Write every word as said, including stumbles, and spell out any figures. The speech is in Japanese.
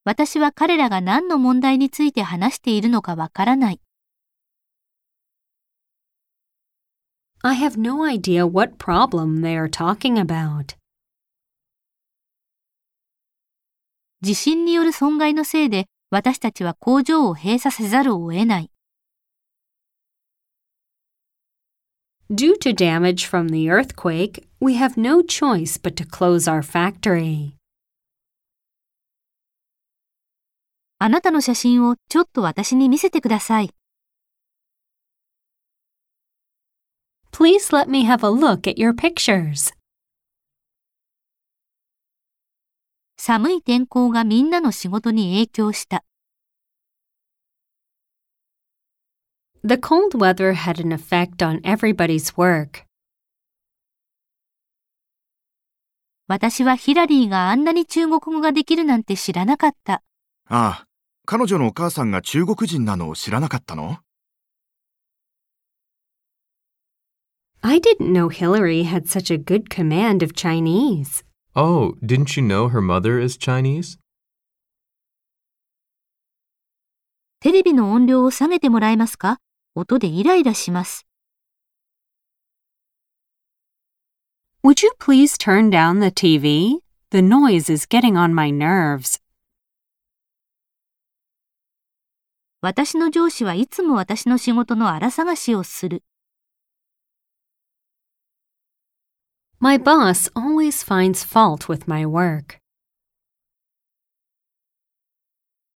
私は彼らが何の問題について話しているのかわからない。 I have no idea what problem they are talking about. 地震による損害のせいで私たちは工場を閉鎖せざるを得ない。 Due to damage from the earthquake, we have no choice but to close our factory. あなたの写真をちょっと私に見せてください。 Please let me have a look at your pictures. 寒い天候がみんなの仕事に影響した。 The cold weather had an effect on everybody's work. 私はヒラリーがあんなに中国語ができるなんて知らなかった。 ああ、彼女のお母さんが中国人なのを知らなかったの？ I didn't know Hillary had such a good command of Chinese. Oh, didn't you know her mother is Chinese? テレビの音量を下げてもらえますか？音でイライラします。 Would you please turn down the T V? The noise is getting on my nerves. 私の上司はいつも私の仕事の荒探しをする。 My boss always finds fault with my work.